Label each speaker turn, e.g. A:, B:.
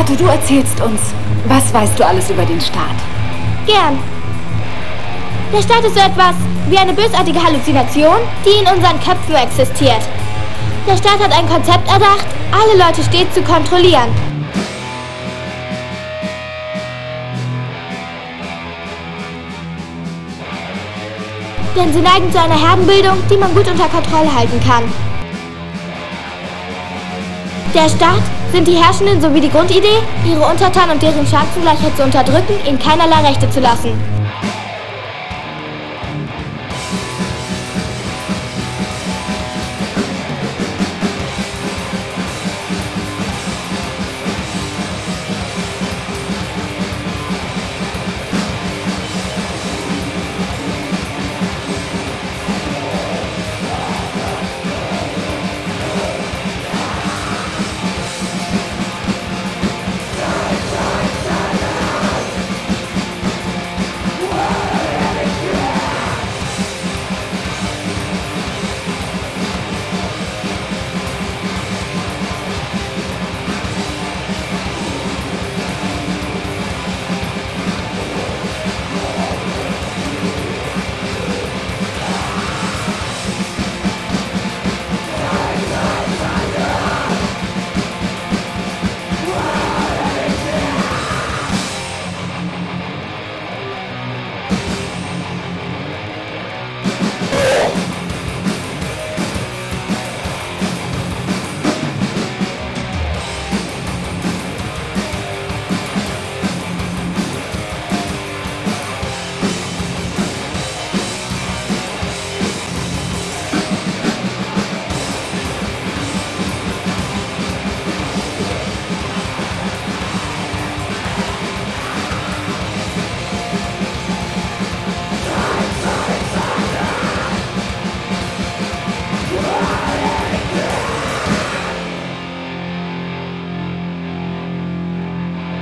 A: Kato, du erzählst uns. Was weißt du alles über den Staat?
B: Gern. Der Staat ist so etwas wie eine bösartige Halluzination, die in unseren Köpfen existiert. Der Staat hat ein Konzept erdacht, alle Leute stets zu kontrollieren. Denn sie neigen zu einer Herdenbildung, die man gut unter Kontrolle halten kann. Der Staat sind die Herrschenden sowie die Grundidee, ihre Untertanen und deren Chancengleichheit zu unterdrücken, ihnen keinerlei Rechte zu lassen.